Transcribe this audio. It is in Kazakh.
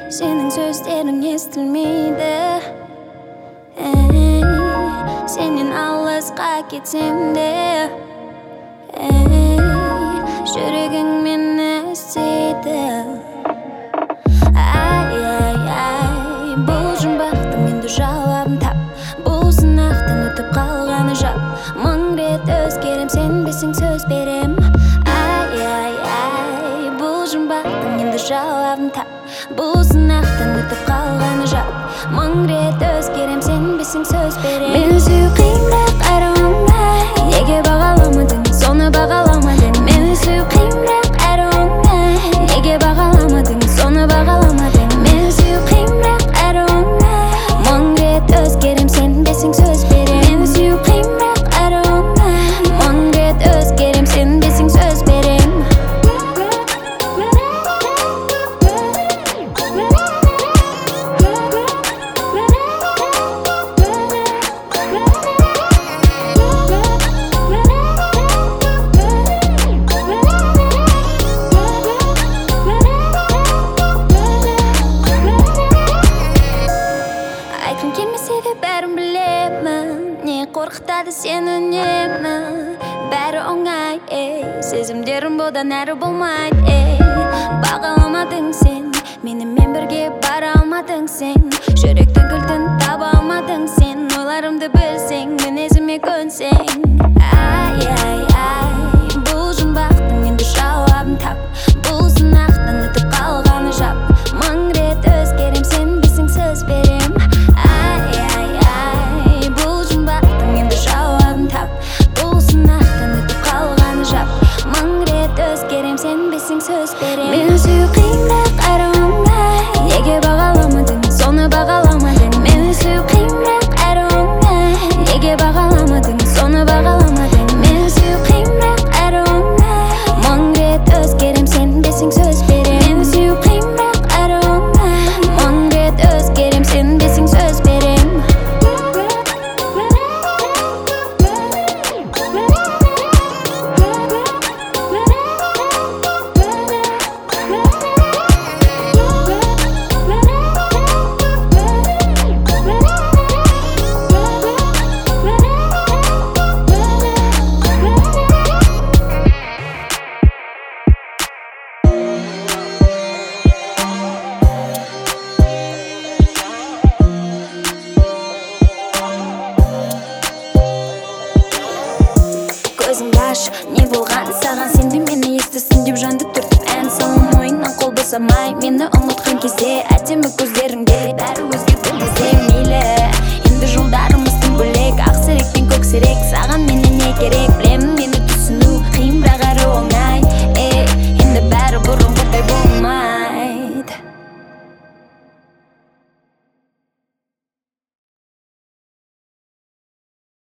senin sözlerin естілмейді. Сенен алысқа кетсем де, жүрегің мені іздейді. Ай, бұл жұмбақтың енді жауабын тап, бұл сынақтың өтіп қалғаны жап. Мың рет өзгерем, сенбесең сөз берем. Ай, бұл жұмбақтың енді жауабын тап, бұл сынақтың өтіп қалғаны жап. Мың рет өзгерем, сенбесең сөз берем. Мені сүю қиынрақ әрі оңай, неге бағаламадың, соны бағаламадың. Мені сүю қиынрақ әрі оңай, неге бағаламадың, соны бағаламадың. Мені сүю қиынрақ әрі оңай, мың рет өзгерем, сенбесең сөз берем. Мені сүю қиынрақ әрі оңай, мың рет өзгерем, сенбесең сөз берем. Айтқым келмесе де бәрін білемін, не қорқытады сені үнемі. Бәрі оңай, сезімдерім бұдан әрі болмайды. Бағаламадың сен, менімен бірге бара алмадың сен. Жүректің кілтін таба алмадың сен. Ойларымды білсең, мінезіме көнсең. Ай, бұл жұмбақтың енді жауабын тап, бұл сынақтың өтіп қалғаны жап. Мың рет өзгерем, сенбесең сөз берем. Ай, бұл жұмбақтың енді жауабын тап, бұл сынақтың өтіп қалғаны жап. Мың рет өзгерем, сенбесең сөз берем. Мені сүю қиынрақ әрі оңай, неге бағаламадың, соны бағаламадың. Мені сүю қиынрақ әрі оңай, неге бағаламадың, соны бағаламадың. Мені сүю қиынрақ әрі оңай, мың рет өзгерем, сенбесең сөз берем. Мені сүю қиынрақ әрі оңай, мың рет өзгерем, сенбесең сөз берем. Көзіңді аш, не болған саған, сен де мені естісің деп жанды түртіп ән салам. Ойыннан қол босамай, мені ұмытқан кезде әдемі көздеріңде бәрі өзгерді.